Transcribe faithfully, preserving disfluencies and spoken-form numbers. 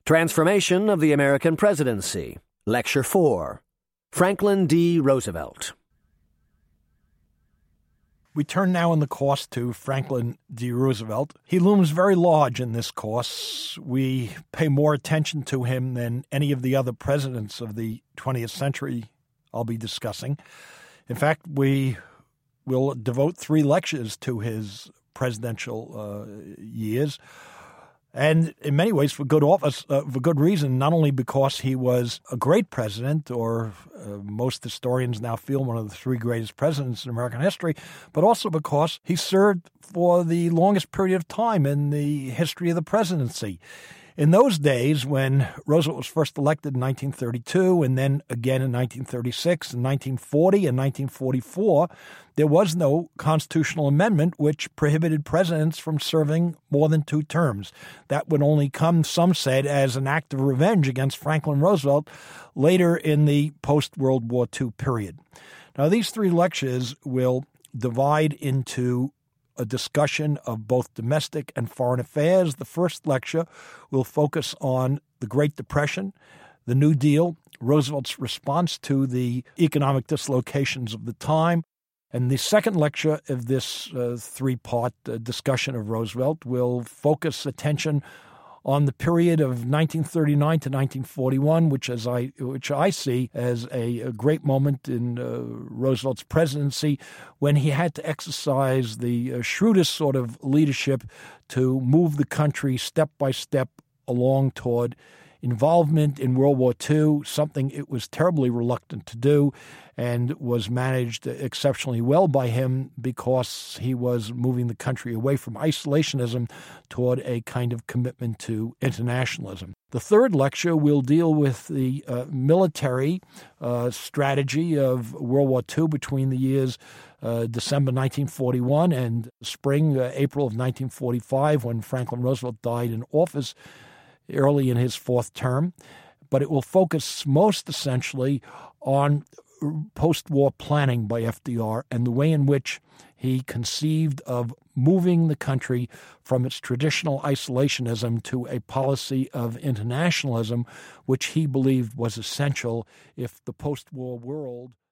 Transformation of the American Presidency, Lecture four, Franklin D. Roosevelt. We turn now in the course to Franklin D. Roosevelt. He looms very large in this course. We pay more attention to him than any of the other presidents of the twentieth century I'll be discussing. In fact, we will devote three lectures to his presidential uh, years. And in many ways, for good office, uh, for good reason, not only because he was a great president, or uh, most historians now feel one of the three greatest presidents in American history, but also because he served for the longest period of time in the history of the presidency. In those days, when Roosevelt was first elected in nineteen thirty-two and then again in nineteen thirty-six and nineteen forty and nineteen forty-four, there was no constitutional amendment which prohibited presidents from serving more than two terms. That would only come, some said, as an act of revenge against Franklin Roosevelt later in the post-World War Two period. Now, these three lectures will divide into a discussion of both domestic and foreign affairs. The first lecture will focus on the Great Depression, the New Deal, Roosevelt's response to the economic dislocations of the time. And the second lecture of this uh, three-part uh, discussion of Roosevelt will focus attention on the period of nineteen thirty-nine to nineteen forty-one, which as I which I see as a, a great moment in uh, Roosevelt's presidency, when he had to exercise the uh, shrewdest sort of leadership to move the country step by step along toward involvement in World War Two, something it was terribly reluctant to do, and was managed exceptionally well by him because he was moving the country away from isolationism toward a kind of commitment to internationalism. The third lecture will deal with the uh, military uh, strategy of World War Two between the years uh, December nineteen forty-one and spring, uh, April of nineteen forty-five, when Franklin Roosevelt died in office early in his fourth term, but it will focus most essentially on post-war planning by F D R and the way in which he conceived of moving the country from its traditional isolationism to a policy of internationalism, which he believed was essential if the post-war world